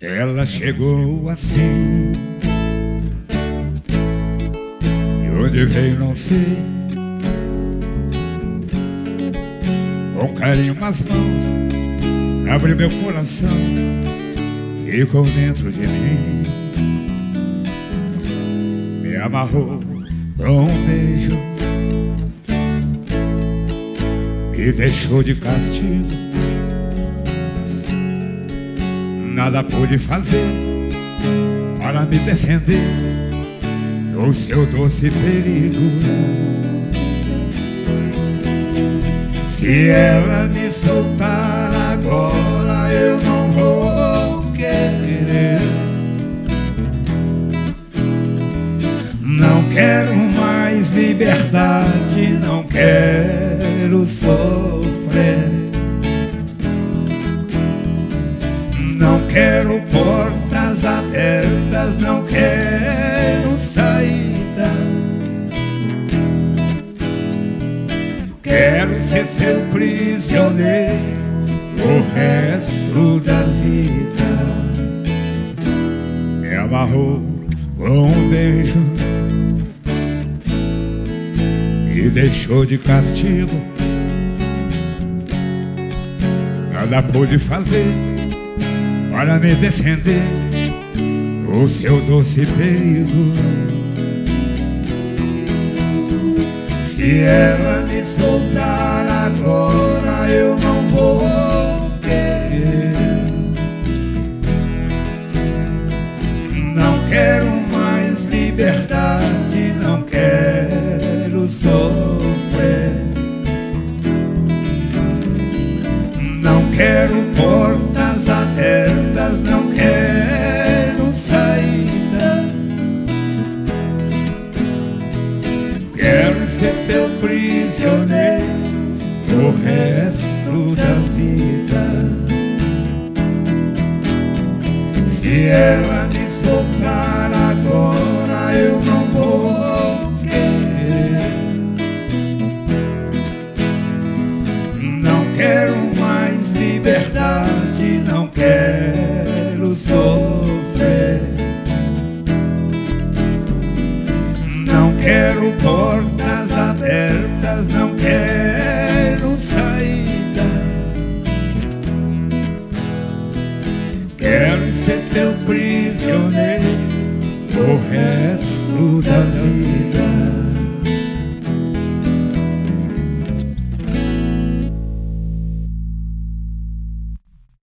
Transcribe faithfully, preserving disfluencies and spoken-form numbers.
Ela chegou assim, e onde veio não sei, com carinho nas mãos, abriu meu coração, ficou dentro de mim, me amarrou com um beijo, me deixou de castigo. Nada pude fazer para me defender do seu doce perigo. Se ela me soltar agora, eu não vou querer. Não quero mais liberdade, não quero sofrer. Não quero portas abertas, não quero saída. Quero ser seu prisioneiro o resto da vida. Me amarrou com um beijo, me deixou de castigo. Nada pude fazer para me defender do seu doce perigo. Se ela me soltar agora, eu não vou querer. Não quero mais liberdade, não quero sofrer. Não quero portas abertas, não quero saída. Quero ser seu prisioneiro o resto da vida. Se ela me soltar agora, eu não vou querer. Não quero mais liberdade, não quero sofrer. Não quero portas abertas, não quero saída. Quero ser seu prisioneiro o resto da vida.